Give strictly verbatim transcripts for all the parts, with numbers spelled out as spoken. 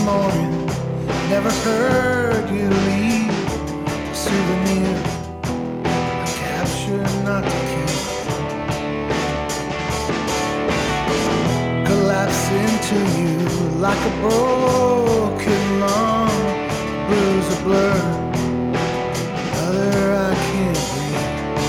morning. Never heard you leave a souvenir, a capture not to keep. Collapse into you like a broken lung, bruise a blur, another I can't breathe.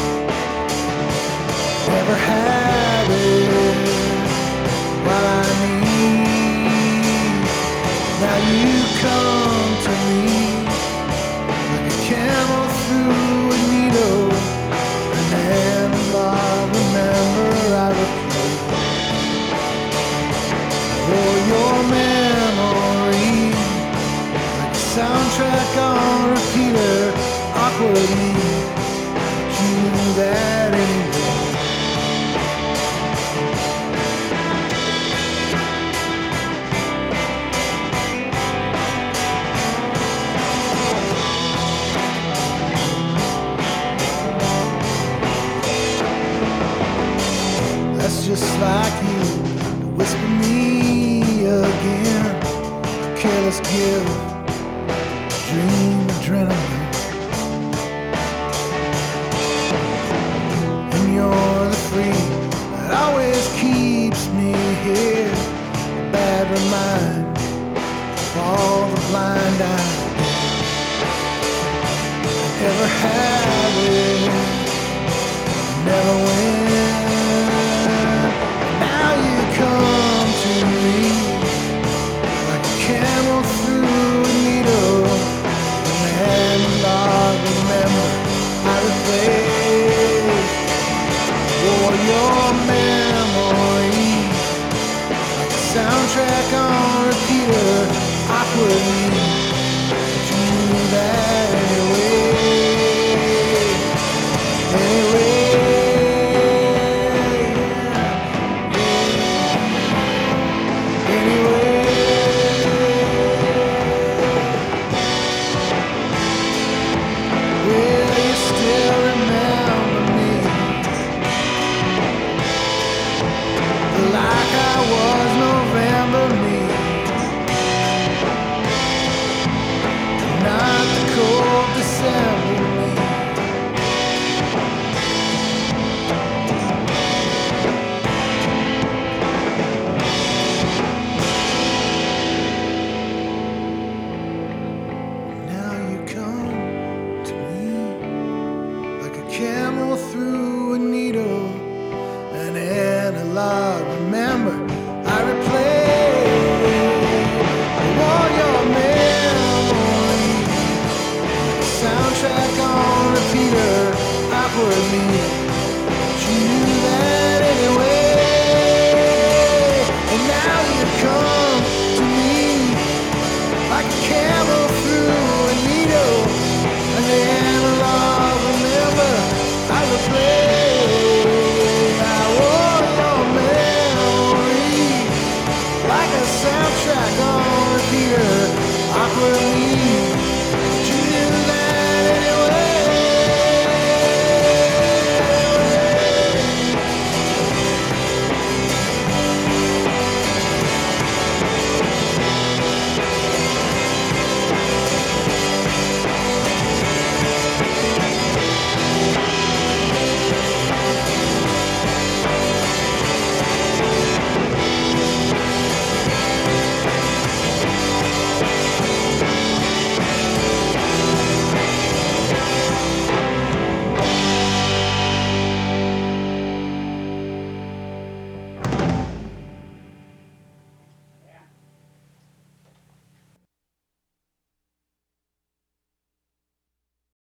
Never had it while I need. Now you come to me like a camel through a needle, an end I remember I replay. For your memory, like a soundtrack on repeater, awkwardly, but you knew that anyway. That's just like you to whisper me again, a careless gift, dream adrenaline. And you're the free that always keeps me here, a bad reminder of all the blind eyes. Never had it, never win.